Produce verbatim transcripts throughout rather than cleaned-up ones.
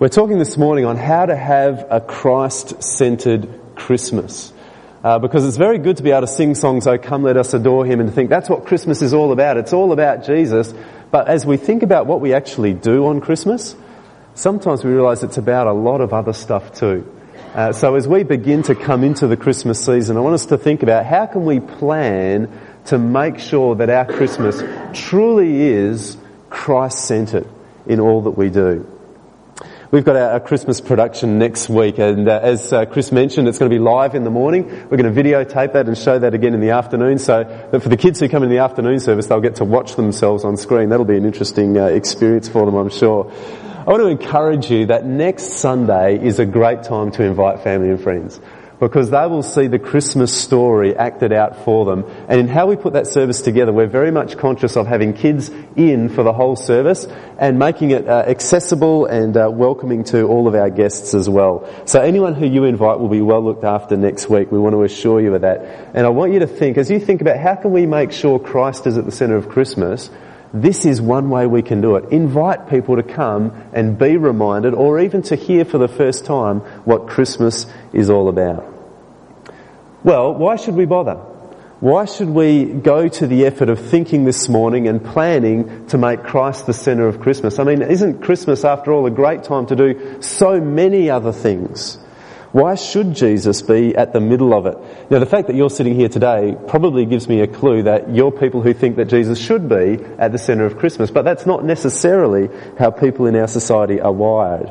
We're talking this morning on how to have a Christ-centered Christmas. Uh, because it's very good to be able to sing songs, "Oh, come let us adore him," and to think that's what Christmas is all about. It's all about Jesus. But as we think about what we actually do on Christmas, sometimes we realise it's about a lot of other stuff too. Uh, so as we begin to come into the Christmas season, I want us to think about how can we plan to make sure that our Christmas truly is Christ-centered in all that we do. We've got our, our Christmas production next week, and uh, as uh, Chris mentioned, it's going to be live in the morning. We're going to videotape that and show that again in the afternoon, so that for the kids who come in the afternoon service, they'll get to watch themselves on screen. That'll be an interesting uh, experience for them, I'm sure. I want to encourage you that next Sunday is a great time to invite family and friends, because they will see the Christmas story acted out for them. And in how we put that service together, we're very much conscious of having kids in for the whole service and making it uh, accessible and uh, welcoming to all of our guests as well. So anyone who you invite will be well looked after next week. We want to assure you of that. And I want you to think, as you think about how can we make sure Christ is at the centre of Christmas, this is one way we can do it. Invite people to come and be reminded, or even to hear for the first time, what Christmas is all about. Well, why should we bother? Why should we go to the effort of thinking this morning and planning to make Christ the centre of Christmas? I mean, isn't Christmas, after all, a great time to do so many other things? Why should Jesus be at the middle of it? Now, the fact that you're sitting here today probably gives me a clue that you're people who think that Jesus should be at the centre of Christmas, but that's not necessarily how people in our society are wired.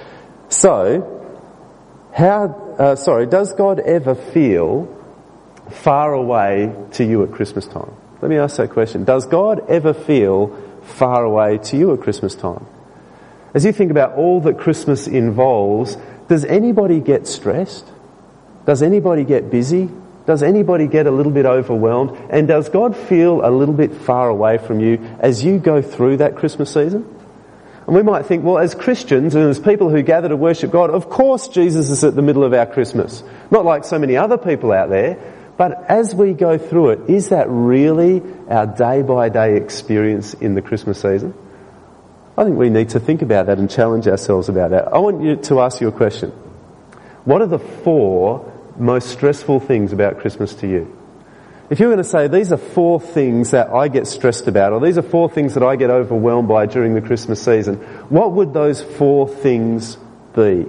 So, how, uh, sorry, does God ever feel far away to you at Christmas time? Let me ask that question. Does God ever feel far away to you at Christmas time? As you think about all that Christmas involves, does anybody get stressed? Does anybody get busy? Does anybody get a little bit overwhelmed? And does God feel a little bit far away from you as you go through that Christmas season? And we might think, well, as Christians and as people who gather to worship God, of course Jesus is at the middle of our Christmas. Not like so many other people out there. But as we go through it, is that really our day-by-day experience in the Christmas season? I think we need to think about that and challenge ourselves about that. I want you to ask you a question. What are the four most stressful things about Christmas to you? If you're going to say, these are four things that I get stressed about, or these are four things that I get overwhelmed by during the Christmas season, what would those four things be?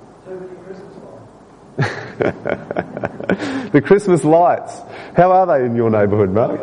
The Christmas lights. How are they in your neighbourhood, Mark?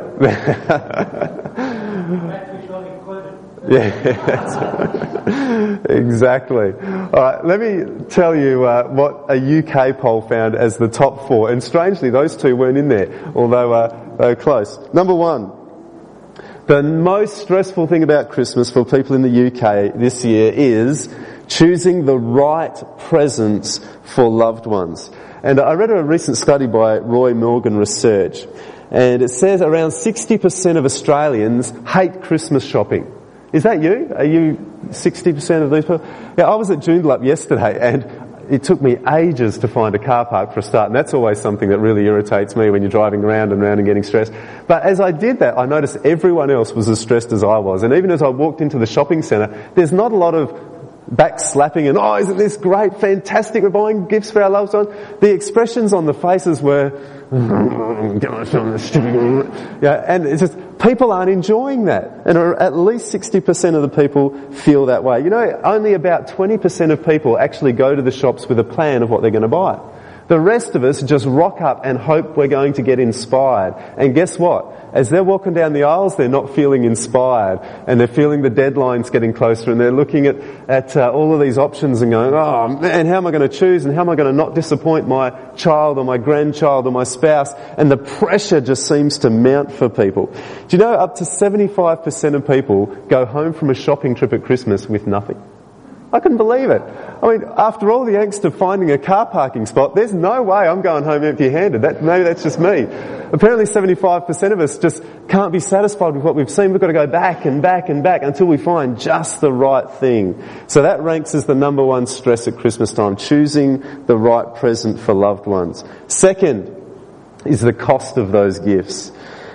Yeah, exactly. All right, let me tell you uh, what a U K poll found as the top four. And strangely, those two weren't in there, although uh, they were close. Number one, the most stressful thing about Christmas for people in the U K this year is choosing the right presents for loved ones. And I read a recent study by Roy Morgan Research, and it says around sixty percent of Australians hate Christmas shopping. Is that you? Are you sixty percent of these people? Yeah, I was at Joondalup yesterday, and it took me ages to find a car park for a start, and that's always something that really irritates me when you're driving around and around and getting stressed. But as I did that, I noticed everyone else was as stressed as I was. And even as I walked into the shopping centre, there's not a lot of back slapping and, oh, isn't this great, fantastic, we're buying gifts for our loved ones. The expressions on the faces were, yeah, and it's just, people aren't enjoying that. And at least sixty percent of the people feel that way. You know, only about twenty percent of people actually go to the shops with a plan of what they're going to buy. The rest of us just rock up and hope we're going to get inspired. And guess what? As they're walking down the aisles, they're not feeling inspired. And they're feeling the deadlines getting closer. And they're looking at, at uh, all of these options and going, oh man, how am I going to choose? And how am I going to not disappoint my child or my grandchild or my spouse? And the pressure just seems to mount for people. Do you know up to seventy-five percent of people go home from a shopping trip at Christmas with nothing? I couldn't believe it. I mean, after all the angst of finding a car parking spot, there's no way I'm going home empty-handed. That, maybe that's just me. Apparently seventy-five percent of us just can't be satisfied with what we've seen. We've got to go back and back and back until we find just the right thing. So that ranks as the number one stress at Christmas time, choosing the right present for loved ones. Second is the cost of those gifts.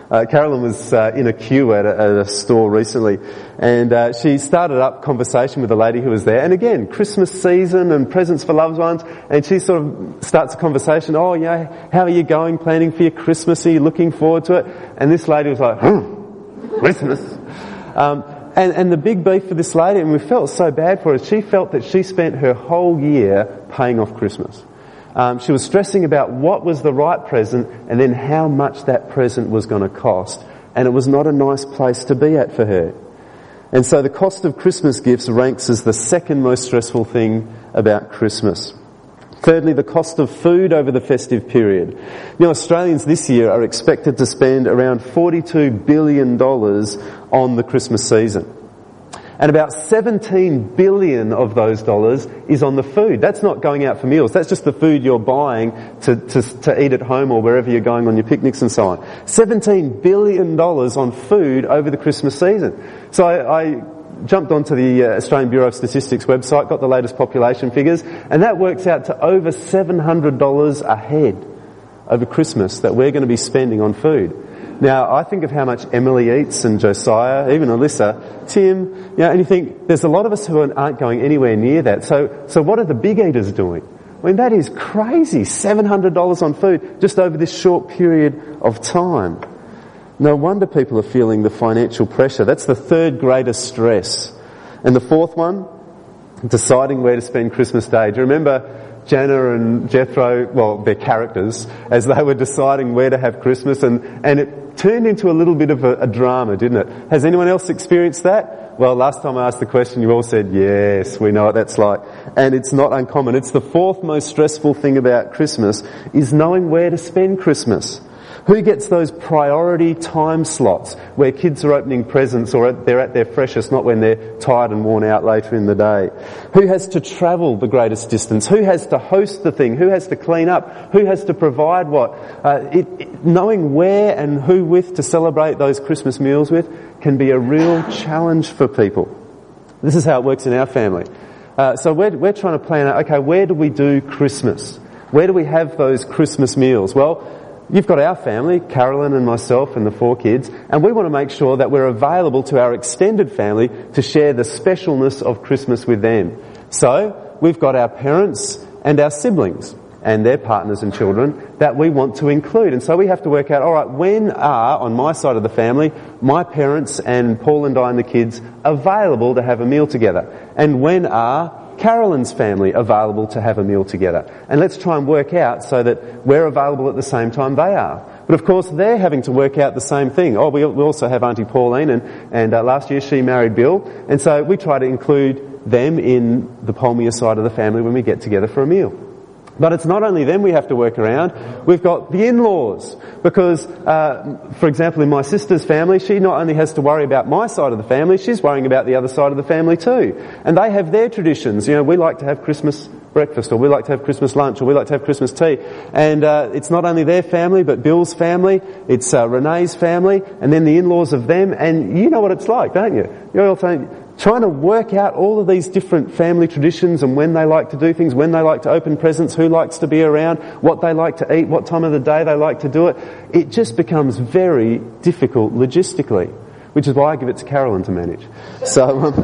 Uh, Carolyn was uh, in a queue at a, at a store recently, and uh, she started up conversation with a lady who was there. And again, Christmas season and presents for loved ones, and she sort of starts a conversation. Oh, yeah, how are you going? Planning for your Christmas? Are you looking forward to it? And this lady was like, hmm, Christmas. Um, and, and the big beef for this lady, and we felt so bad for her. She felt that she spent her whole year paying off Christmas. Um, she was stressing about what was the right present and then how much that present was going to cost. And it was not a nice place to be at for her. And so the cost of Christmas gifts ranks as the second most stressful thing about Christmas. Thirdly, the cost of food over the festive period. You know, Australians this year are expected to spend around forty-two billion dollars on the Christmas season. And about seventeen billion of those dollars is on the food. That's not going out for meals. That's just the food you're buying to, to, to eat at home or wherever you're going on your picnics and so on. seventeen billion dollars on food over the Christmas season. So I, I jumped onto the uh, Australian Bureau of Statistics website, got the latest population figures, and that works out to over seven hundred dollars a head over Christmas that we're going to be spending on food. Now, I think of how much Emily eats and Josiah, even Alyssa, Tim, you know, and you think there's a lot of us who aren't going anywhere near that. So, so what are the big eaters doing? I mean, that is crazy. seven hundred dollars on food just over this short period of time. No wonder people are feeling the financial pressure. That's the third greatest stress. And the fourth one, deciding where to spend Christmas Day. Do you remember Jana and Jethro, well, their characters, as they were deciding where to have Christmas, and, and it turned into a little bit of a, a drama, didn't it? Has anyone else experienced that? Well, last time I asked the question, you all said, yes, we know what that's like. And it's not uncommon. It's the fourth most stressful thing about Christmas, is knowing where to spend Christmas. Who gets those priority time slots where kids are opening presents or they're at their freshest, not when they're tired and worn out later in the day? Who has to travel the greatest distance? Who has to host the thing? Who has to clean up? Who has to provide what? Uh, it, it, knowing where and who with to celebrate those Christmas meals with can be a real challenge for people. This is how it works in our family. Uh, so we're, we're trying to plan out, okay, where do we do Christmas? Where do we have those Christmas meals? Well, you've got our family, Carolyn and myself and the four kids, and we want to make sure that we're available to our extended family to share the specialness of Christmas with them. So, we've got our parents and our siblings and their partners and children that we want to include. And so we have to work out, alright, when are, on my side of the family, my parents and Paul and I and the kids available to have a meal together? And when are Carolyn's family available to have a meal together? And let's try and work out so that we're available at the same time they are. But of course they're having to work out the same thing. Oh, we, we also have Auntie Pauline, and, and uh, last year she married Bill, and so we try to include them in the Palmier side of the family when we get together for a meal. But it's not only them we have to work around, we've got the in-laws. Because, uh, for example, in my sister's family, she not only has to worry about my side of the family, she's worrying about the other side of the family too. And they have their traditions. You know, we like to have Christmas breakfast, or we like to have Christmas lunch, or we like to have Christmas tea. And uh, it's not only their family, but Bill's family, it's uh, Renee's family, and then the in-laws of them. And you know what it's like, don't you? You're all saying, trying to work out all of these different family traditions and when they like to do things, when they like to open presents, who likes to be around, what they like to eat, what time of the day they like to do it. It just becomes very difficult logistically, which is why I give it to Carolyn to manage. So, um,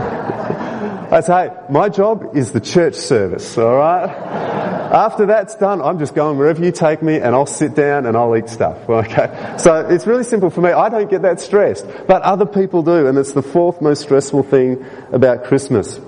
I say, my job is the church service, alright? After that's done, I'm just going wherever you take me, and I'll sit down and I'll eat stuff, okay? So it's really simple for me. I don't get that stressed, but other people do, and it's the fourth most stressful thing about Christmas.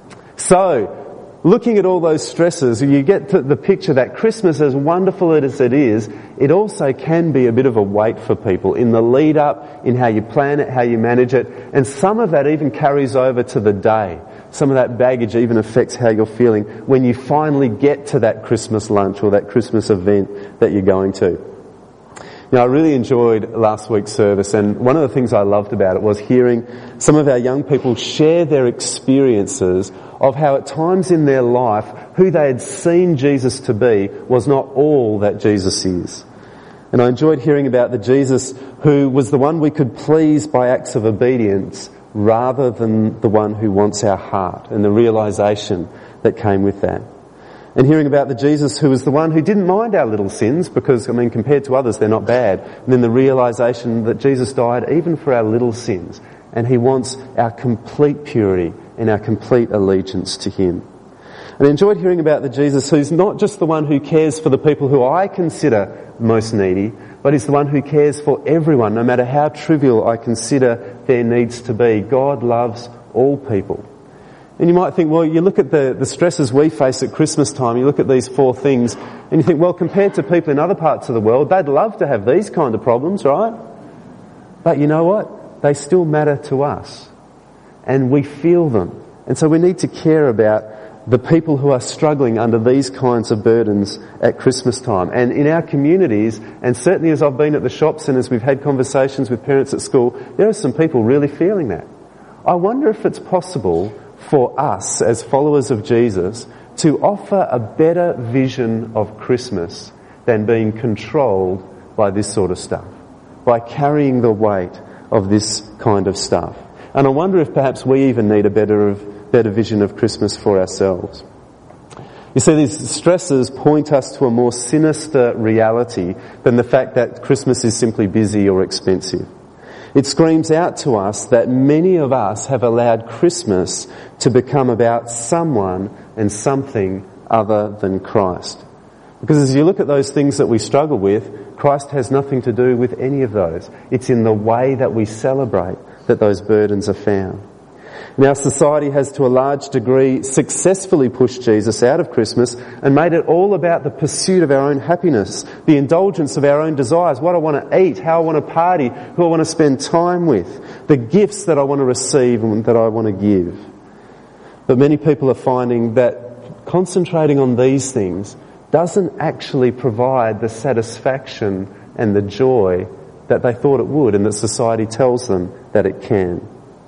So, looking at all those stresses, you get to the picture that Christmas, as wonderful as it is, it also can be a bit of a weight for people in the lead up, in how you plan it, how you manage it, and some of that even carries over to the day. Some of that baggage even affects how you're feeling when you finally get to that Christmas lunch or that Christmas event that you're going to. Now, I really enjoyed last week's service, and one of the things I loved about it was hearing some of our young people share their experiences of how at times in their life who they had seen Jesus to be was not all that Jesus is. And I enjoyed hearing about the Jesus who was the one we could please by acts of obedience rather than the one who wants our heart, and the realisation that came with that. And hearing about the Jesus who was the one who didn't mind our little sins because, I mean, compared to others, they're not bad. And then the realisation that Jesus died even for our little sins. And he wants our complete purity and our complete allegiance to him. And I enjoyed hearing about the Jesus who's not just the one who cares for the people who I consider most needy, but he's the one who cares for everyone, no matter how trivial I consider their needs to be. God loves all people. And you might think, well, you look at the, the stresses we face at Christmas time, you look at these four things, and you think, well, compared to people in other parts of the world, they'd love to have these kind of problems, right? But you know what? They still matter to us. And we feel them. And so we need to care about the people who are struggling under these kinds of burdens at Christmas time. And in our communities, and certainly as I've been at the shops and as we've had conversations with parents at school, there are some people really feeling that. I wonder if it's possible for us as followers of Jesus to offer a better vision of Christmas than being controlled by this sort of stuff, by carrying the weight of this kind of stuff. And I wonder if perhaps we even need a better of better vision of Christmas for ourselves. You see, these stresses point us to a more sinister reality than the fact that Christmas is simply busy or expensive. It screams out to us that many of us have allowed Christmas to become about someone and something other than Christ. Because as you look at those things that we struggle with, Christ has nothing to do with any of those. It's in the way that we celebrate that those burdens are found. And our society has to a large degree successfully pushed Jesus out of Christmas and made it all about the pursuit of our own happiness, the indulgence of our own desires, what I want to eat, how I want to party, who I want to spend time with, the gifts that I want to receive and that I want to give. But many people are finding that concentrating on these things doesn't actually provide the satisfaction and the joy that they thought it would and that society tells them that it can.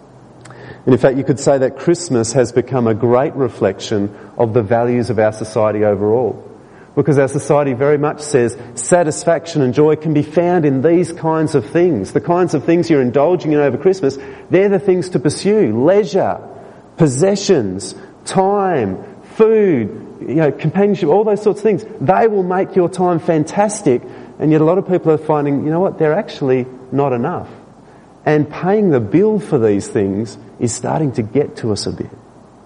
And in fact, you could say that Christmas has become a great reflection of the values of our society overall. Because our society very much says satisfaction and joy can be found in these kinds of things. The kinds of things you're indulging in over Christmas, they're the things to pursue. Leisure, possessions, time, food, you know, companionship, all those sorts of things. They will make your time fantastic. And yet a lot of people are finding, you know what, they're actually not enough. And paying the bill for these things is starting to get to us a bit.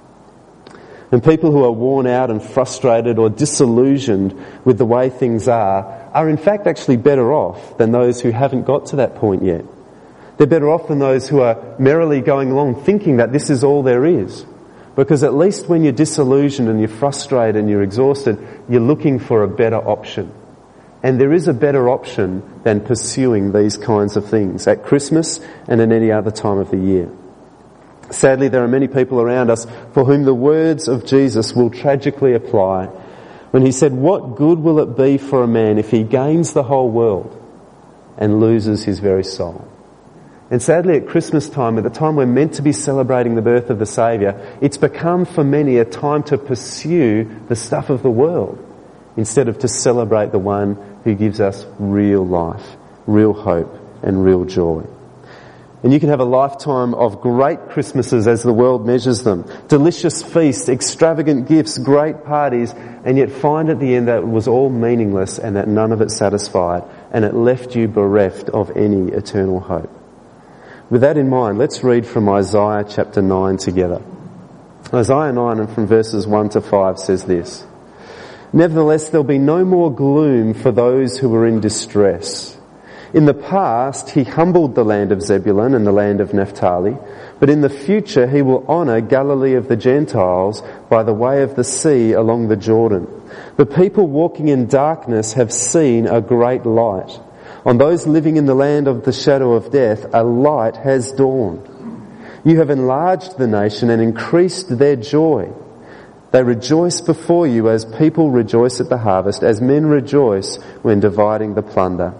And people who are worn out and frustrated or disillusioned with the way things are, are in fact actually better off than those who haven't got to that point yet. They're better off than those who are merrily going along thinking that this is all there is. Because at least when you're disillusioned and you're frustrated and you're exhausted, you're looking for a better option. And there is a better option than pursuing these kinds of things at Christmas and at any other time of the year. Sadly, there are many people around us for whom the words of Jesus will tragically apply when he said, "What good will it be for a man if he gains the whole world and loses his very soul?" And sadly, at Christmas time, at the time we're meant to be celebrating the birth of the Saviour, it's become for many a time to pursue the stuff of the world instead of to celebrate the one who gives us real life, real hope and real joy. And you can have a lifetime of great Christmases as the world measures them. Delicious feasts, extravagant gifts, great parties, and yet find at the end that it was all meaningless and that none of it satisfied, and it left you bereft of any eternal hope. With that in mind, let's read from Isaiah chapter nine together. Isaiah nine and from verses one to five says this: "Nevertheless, there'll be no more gloom for those who are in distress. In the past, he humbled the land of Zebulun and the land of Naphtali, but in the future he will honour Galilee of the Gentiles by the way of the sea along the Jordan. The people walking in darkness have seen a great light. On those living in the land of the shadow of death, a light has dawned. You have enlarged the nation and increased their joy. They rejoice before you as people rejoice at the harvest, as men rejoice when dividing the plunder.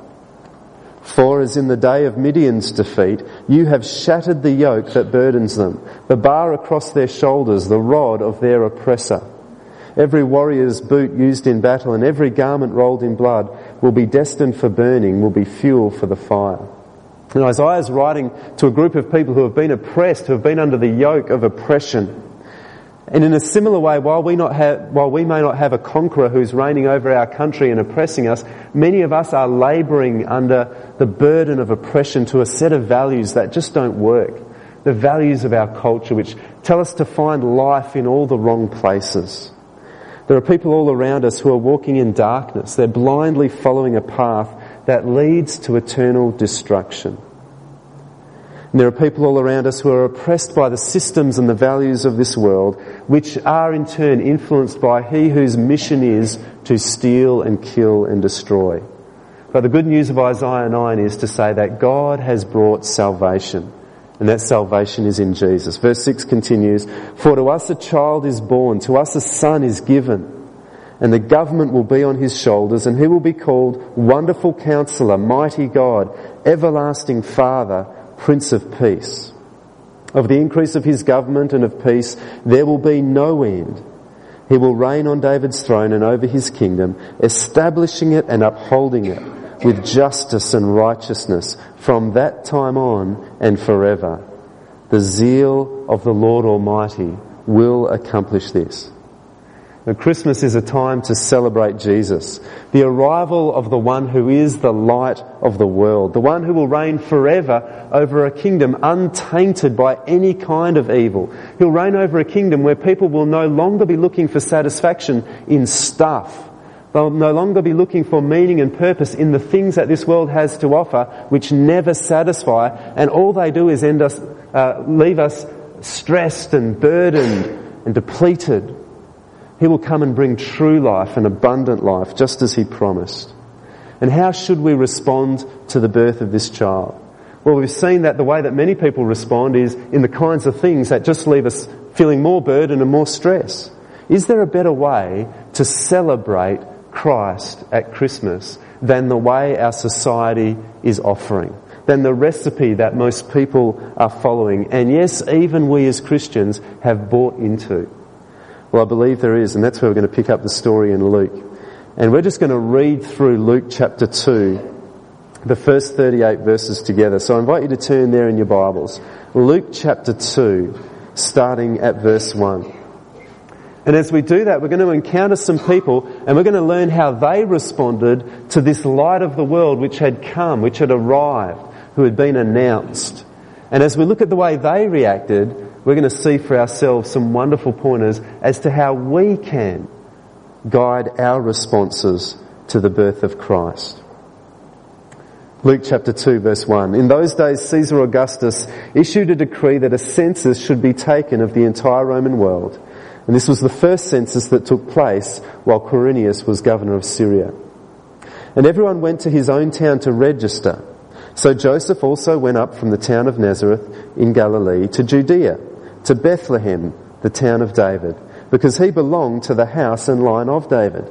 For as in the day of Midian's defeat, you have shattered the yoke that burdens them, the bar across their shoulders, the rod of their oppressor. Every warrior's boot used in battle and every garment rolled in blood will be destined for burning, will be fuel for the fire." And Isaiah's writing to a group of people who have been oppressed, who have been under the yoke of oppression. And in a similar way, while we, not have, while we may not have a conqueror who's reigning over our country and oppressing us, many of us are labouring under the burden of oppression to a set of values that just don't work. The values of our culture, which tell us to find life in all the wrong places. There are people all around us who are walking in darkness. They're blindly following a path that leads to eternal destruction. And there are people all around us who are oppressed by the systems and the values of this world, which are in turn influenced by he whose mission is to steal and kill and destroy. But the good news of Isaiah nine is to say that God has brought salvation, and that salvation is in Jesus. Verse six continues, "For to us a child is born, to us a son is given, and the government will be on his shoulders, and he will be called Wonderful Counselor, Mighty God, Everlasting Father, Prince of Peace. Of the increase of his government and of peace there will be no end. He will reign on David's throne and over his kingdom, establishing it and upholding it with justice and righteousness from that time on and forever. The zeal of the Lord Almighty will accomplish this." Now, Christmas is a time to celebrate Jesus, the arrival of the one who is the light of the world, the one who will reign forever over a kingdom untainted by any kind of evil. He'll reign over a kingdom where people will no longer be looking for satisfaction in stuff. They'll no longer be looking for meaning and purpose in the things that this world has to offer, which never satisfy, and all they do is end us, uh, leave us stressed and burdened and depleted. He will come and bring true life and abundant life, just as he promised. And how should we respond to the birth of this child? Well, we've seen that the way that many people respond is in the kinds of things that just leave us feeling more burden and more stress. Is there a better way to celebrate Christ at Christmas than the way our society is offering, than the recipe that most people are following, and yes, even we as Christians have bought into? Well, I believe there is, and that's where we're going to pick up the story in Luke. And we're just going to read through Luke chapter two, the first thirty-eight verses together. So I invite you to turn there in your Bibles. Luke chapter two, starting at verse one. And as we do that, we're going to encounter some people, and we're going to learn how they responded to this light of the world which had come, which had arrived, who had been announced. And as we look at the way they reacted, we're going to see for ourselves some wonderful pointers as to how we can guide our responses to the birth of Christ. Luke chapter two verse one. "In those days Caesar Augustus issued a decree that a census should be taken of the entire Roman world. And this was the first census that took place while Quirinius was governor of Syria. And everyone went to his own town to register. So Joseph also went up from the town of Nazareth in Galilee to Judea, to Bethlehem, the town of David, because he belonged to the house and line of David.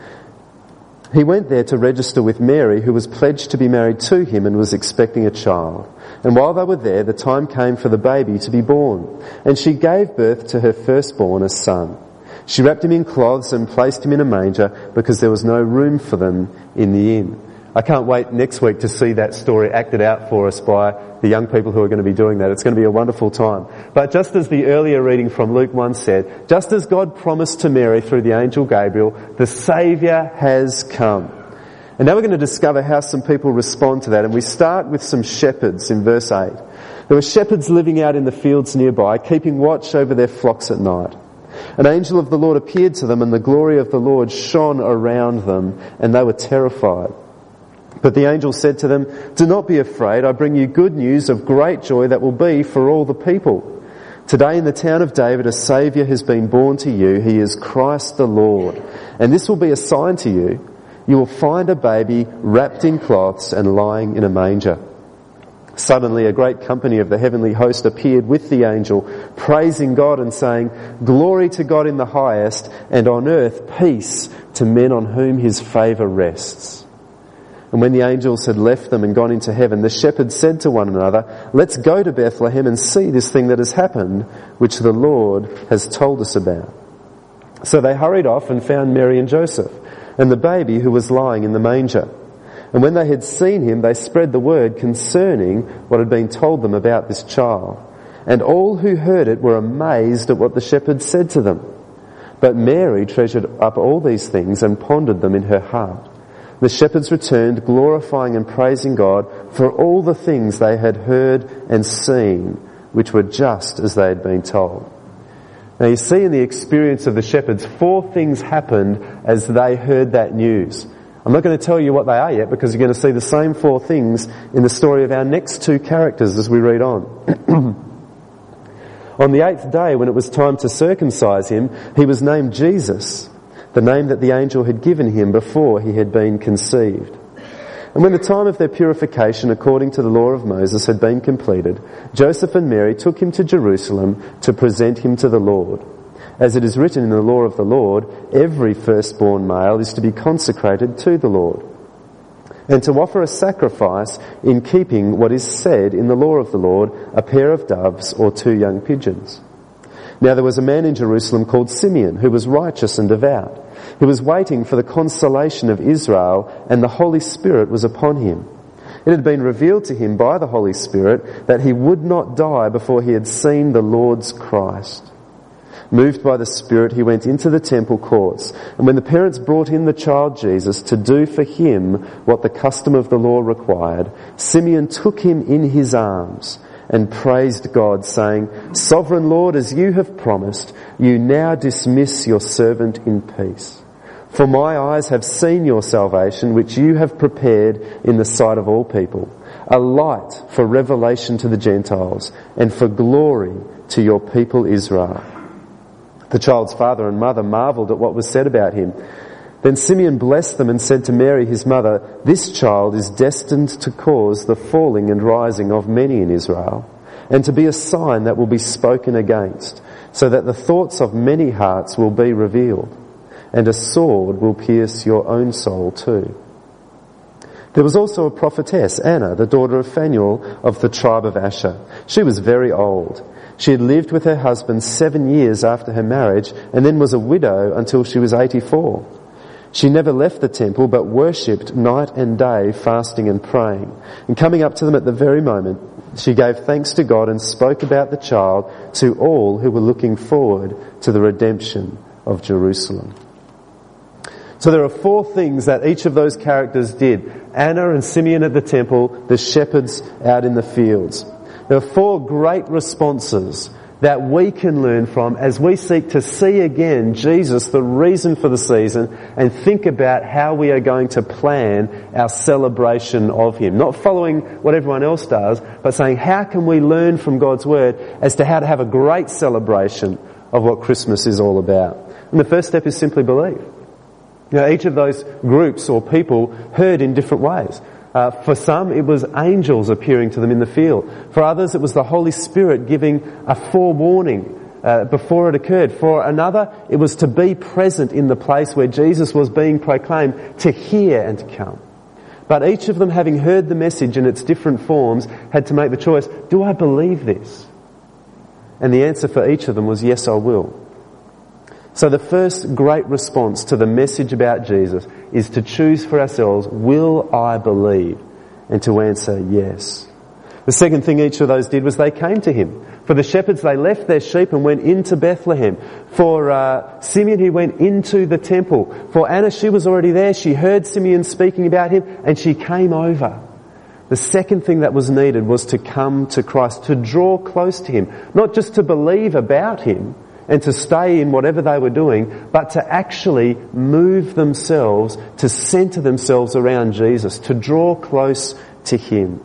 He went there to register with Mary, who was pledged to be married to him and was expecting a child. And while they were there, the time came for the baby to be born. And she gave birth to her firstborn, a son. She wrapped him in cloths and placed him in a manger because there was no room for them in the inn." I can't wait next week to see that story acted out for us by the young people who are going to be doing that. It's going to be a wonderful time. But just as the earlier reading from Luke one said, just as God promised to Mary through the angel Gabriel, the Saviour has come. And now we're going to discover how some people respond to that. And we start with some shepherds in verse eight. There were shepherds living out in the fields nearby, keeping watch over their flocks at night. An angel of the Lord appeared to them, and the glory of the Lord shone around them, and they were terrified. But the angel said to them, "Do not be afraid. I bring you good news of great joy that will be for all the people. Today in the town of David a Saviour has been born to you. He is Christ the Lord. And this will be a sign to you. You will find a baby wrapped in cloths and lying in a manger." Suddenly a great company of the heavenly host appeared with the angel, praising God and saying, "Glory to God in the highest, and on earth peace to men on whom his favour rests." And when the angels had left them and gone into heaven, the shepherds said to one another, "Let's go to Bethlehem and see this thing that has happened, which the Lord has told us about." So they hurried off and found Mary and Joseph, and the baby who was lying in the manger. And when they had seen him, they spread the word concerning what had been told them about this child. And all who heard it were amazed at what the shepherds said to them. But Mary treasured up all these things and pondered them in her heart. The shepherds returned, glorifying and praising God for all the things they had heard and seen, which were just as they had been told. Now you see in the experience of the shepherds, four things happened as they heard that news. I'm not going to tell you what they are yet, because you're going to see the same four things in the story of our next two characters as we read on. On the eighth day, when it was time to circumcise him, he was named Jesus, the name that the angel had given him before he had been conceived. And when the time of their purification according to the law of Moses had been completed, Joseph and Mary took him to Jerusalem to present him to the Lord. As it is written in the law of the Lord, every firstborn male is to be consecrated to the Lord, and to offer a sacrifice in keeping what is said in the law of the Lord, a pair of doves or two young pigeons. Now there was a man in Jerusalem called Simeon, who was righteous and devout. He was waiting for the consolation of Israel, and the Holy Spirit was upon him. It had been revealed to him by the Holy Spirit that he would not die before he had seen the Lord's Christ. Moved by the Spirit, he went into the temple courts, and when the parents brought in the child Jesus to do for him what the custom of the law required, Simeon took him in his arms and praised God, saying, "Sovereign Lord, as you have promised, you now dismiss your servant in peace. For my eyes have seen your salvation, which you have prepared in the sight of all people, a light for revelation to the Gentiles and for glory to your people Israel." The child's father and mother marvelled at what was said about him. Then Simeon blessed them and said to Mary his mother, "This child is destined to cause the falling and rising of many in Israel, and to be a sign that will be spoken against, so that the thoughts of many hearts will be revealed, and a sword will pierce your own soul too." There was also a prophetess, Anna, the daughter of Phanuel of the tribe of Asher. She was very old. She had lived with her husband seven years after her marriage, and then was a widow until she was eighty-four. She never left the temple, but worshipped night and day, fasting and praying. And coming up to them at the very moment, she gave thanks to God and spoke about the child to all who were looking forward to the redemption of Jerusalem. So there are four things that each of those characters did. Anna and Simeon at the temple, the shepherds out in the fields. There are four great responses that we can learn from as we seek to see again Jesus, the reason for the season, and think about how we are going to plan our celebration of him. Not following what everyone else does, but saying how can we learn from God's word as to how to have a great celebration of what Christmas is all about. And the first step is simply believe. You know, each of those groups or people heard in different ways. Uh, for some, it was angels appearing to them in the field. For others, it was the Holy Spirit giving a forewarning uh, before it occurred. For another, it was to be present in the place where Jesus was being proclaimed, to hear and to come. But each of them, having heard the message in its different forms, had to make the choice, do I believe this? And the answer for each of them was, yes, I will. So the first great response to the message about Jesus is to choose for ourselves, will I believe? And to answer yes. The second thing each of those did was they came to him. For the shepherds, they left their sheep and went into Bethlehem. For uh, Simeon, he went into the temple. For Anna, she was already there. She heard Simeon speaking about him and she came over. The second thing that was needed was to come to Christ, to draw close to him. Not just to believe about him and to stay in whatever they were doing, but to actually move themselves, to centre themselves around Jesus, to draw close to him.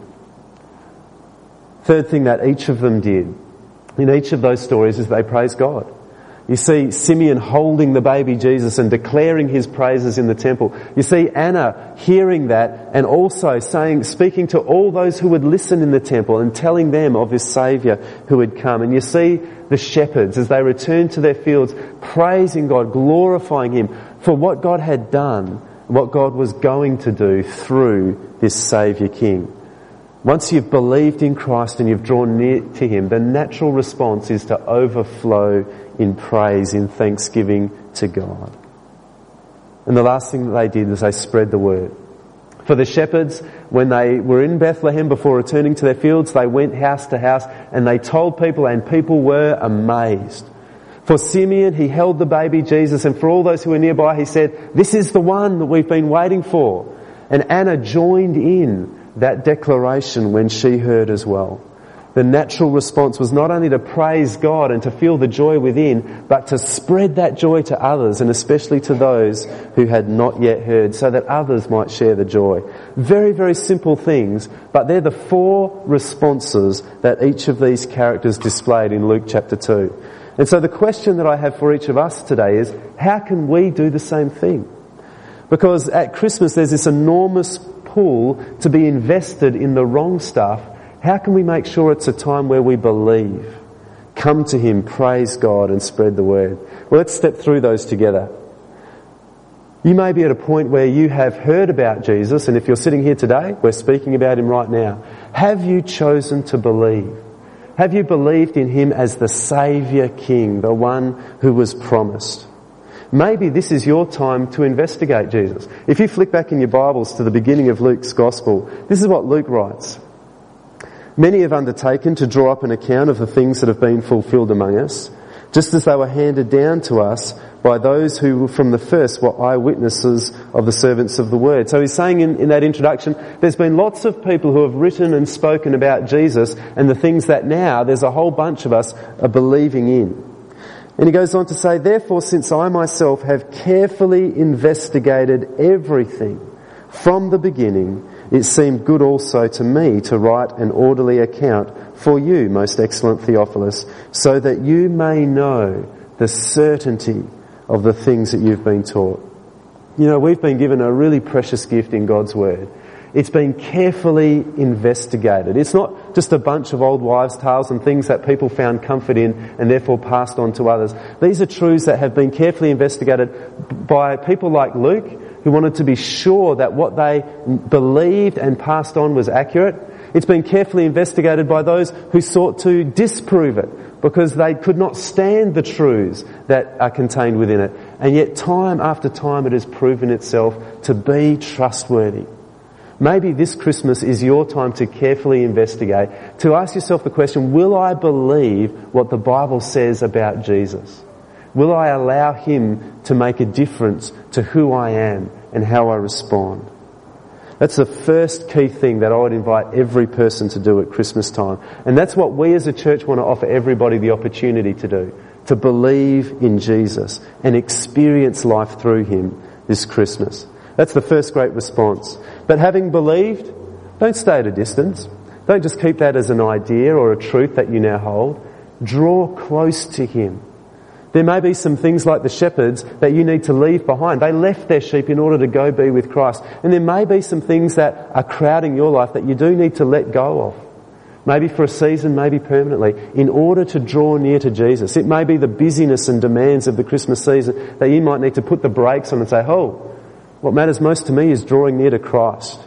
Third thing that each of them did in each of those stories is they praised God. You see Simeon holding the baby Jesus and declaring his praises in the temple. You see Anna hearing that and also saying, speaking to all those who would listen in the temple and telling them of this Saviour who had come. And you see the shepherds as they returned to their fields, praising God, glorifying him for what God had done, what God was going to do through this Saviour King. Once you've believed in Christ and you've drawn near to him, the natural response is to overflow in praise, in thanksgiving to God. And the last thing that they did was they spread the word. For the shepherds, when they were in Bethlehem before returning to their fields, they went house to house and they told people, and people were amazed. For Simeon, he held the baby Jesus, and for all those who were nearby, he said, "This is the one that we've been waiting for." And Anna joined in that declaration when she heard as well. The natural response was not only to praise God and to feel the joy within, but to spread that joy to others, and especially to those who had not yet heard, so that others might share the joy. Very, very simple things, but they're the four responses that each of these characters displayed in Luke chapter two. And so the question that I have for each of us today is, how can we do the same thing? Because at Christmas there's this enormous pull to be invested in the wrong stuff. How can we make sure it's a time where we believe, come to Him, praise God and spread the word? Well, let's step through those together. You may be at a point where you have heard about Jesus, and if you're sitting here today, we're speaking about Him right now. Have you chosen to believe? Have you believed in Him as the Saviour King, the one who was promised? Maybe this is your time to investigate Jesus. If you flick back in your Bibles to the beginning of Luke's Gospel, this is what Luke writes. Many have undertaken to draw up an account of the things that have been fulfilled among us, just as they were handed down to us by those who from the first were eyewitnesses of the servants of the word. So he's saying in, in that introduction, there's been lots of people who have written and spoken about Jesus and the things that now there's a whole bunch of us are believing in. And he goes on to say, therefore, since I myself have carefully investigated everything from the beginning, it seemed good also to me to write an orderly account for you, most excellent Theophilus, so that you may know the certainty of the things that you've been taught. You know, we've been given a really precious gift in God's Word. It's been carefully investigated. It's not just a bunch of old wives' tales and things that people found comfort in and therefore passed on to others. These are truths that have been carefully investigated by people like Luke, who wanted to be sure that what they believed and passed on was accurate. It's been carefully investigated by those who sought to disprove it because they could not stand the truths that are contained within it. And yet time after time it has proven itself to be trustworthy. Maybe this Christmas is your time to carefully investigate, to ask yourself the question, will I believe what the Bible says about Jesus? Will I allow Him to make a difference to who I am and how I respond? That's the first key thing that I would invite every person to do at Christmas time. And that's what we as a church want to offer everybody the opportunity to do, to believe in Jesus and experience life through Him this Christmas. That's the first great response. But having believed, don't stay at a distance. Don't just keep that as an idea or a truth that you now hold. Draw close to Him. There may be some things like the shepherds that you need to leave behind. They left their sheep in order to go be with Christ. And there may be some things that are crowding your life that you do need to let go of. Maybe for a season, maybe permanently, in order to draw near to Jesus. It may be the busyness and demands of the Christmas season that you might need to put the brakes on and say, oh, what matters most to me is drawing near to Christ.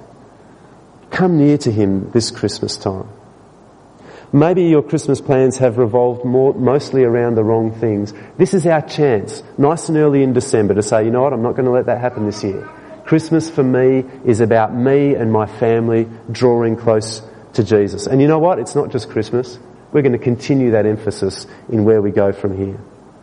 Come near to Him this Christmas time. Maybe your Christmas plans have revolved more, mostly around the wrong things. This is our chance, nice and early in December, to say, you know what, I'm not going to let that happen this year. Christmas for me is about me and my family drawing close to Jesus. And you know what? It's not just Christmas. We're going to continue that emphasis in where we go from here.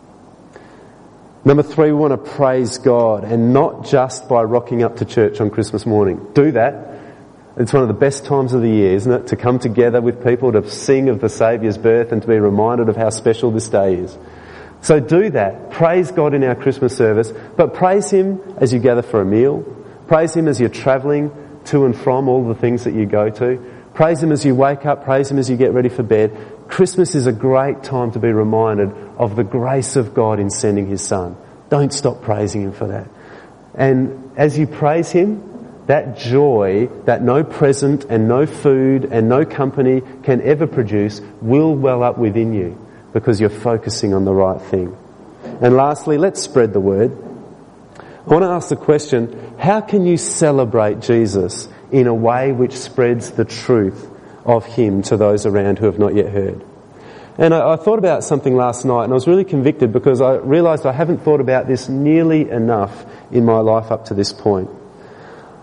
Number three, we want to praise God, and not just by rocking up to church on Christmas morning. Do that. It's one of the best times of the year, isn't it? To come together with people, to sing of the Saviour's birth and to be reminded of how special this day is. So do that. Praise God in our Christmas service, but praise Him as you gather for a meal. Praise Him as you're travelling to and from all the things that you go to. Praise Him as you wake up. Praise Him as you get ready for bed. Christmas is a great time to be reminded of the grace of God in sending His Son. Don't stop praising Him for that. And as you praise Him, that joy that no present and no food and no company can ever produce will well up within you because you're focusing on the right thing. And lastly, let's spread the word. I want to ask the question, how can you celebrate Jesus in a way which spreads the truth of Him to those around who have not yet heard? And I, I thought about something last night, and I was really convicted because I realised I haven't thought about this nearly enough in my life up to this point.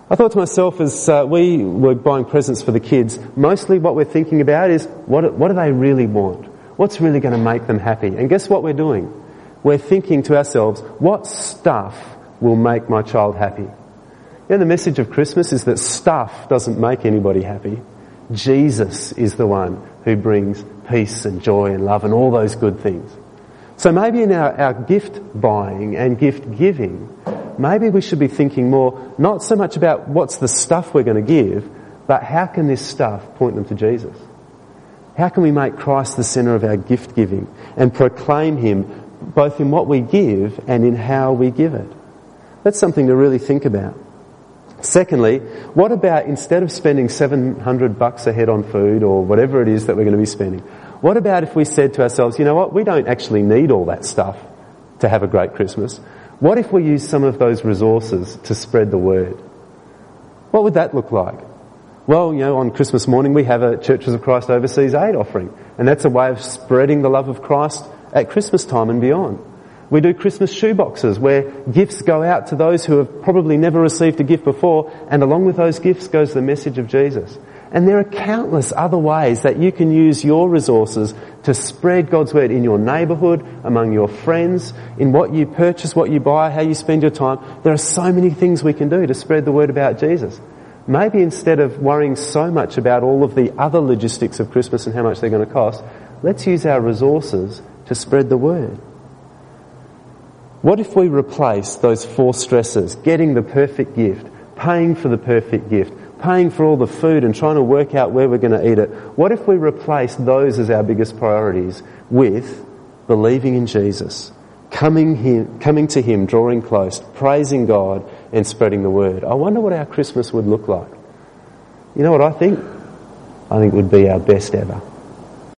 I thought to myself as uh, we were buying presents for the kids, mostly what we're thinking about is what, what do they really want? What's really going to make them happy? And guess what we're doing? We're thinking to ourselves, what stuff will make my child happy? You know, the message of Christmas is that stuff doesn't make anybody happy. Jesus is the one who brings peace and joy and love and all those good things. So maybe in our, our gift buying and gift giving, maybe we should be thinking more, not so much about what's the stuff we're going to give, but how can this stuff point them to Jesus? How can we make Christ the centre of our gift giving and proclaim him both in what we give and in how we give it? That's something to really think about. Secondly, what about instead of spending seven hundred bucks a head on food or whatever it is that we're going to be spending, what about if we said to ourselves, you know what, we don't actually need all that stuff to have a great Christmas. What if we use some of those resources to spread the word? What would that look like? Well, you know, on Christmas morning we have a Churches of Christ Overseas Aid offering, and that's a way of spreading the love of Christ at Christmas time and beyond. We do Christmas shoeboxes where gifts go out to those who have probably never received a gift before, and along with those gifts goes the message of Jesus. And there are countless other ways that you can use your resources to spread God's word in your neighbourhood, among your friends, in what you purchase, what you buy, how you spend your time. There are so many things we can do to spread the word about Jesus. Maybe instead of worrying so much about all of the other logistics of Christmas and how much they're going to cost, let's use our resources to spread the word. What if we replace those four stresses, getting the perfect gift, paying for the perfect gift, paying for all the food and trying to work out where we're going to eat it? What if we replace those as our biggest priorities with believing in Jesus, coming him, coming to him, drawing close, praising God and spreading the word? I wonder what our Christmas would look like. You know what I think? I think it would be our best ever.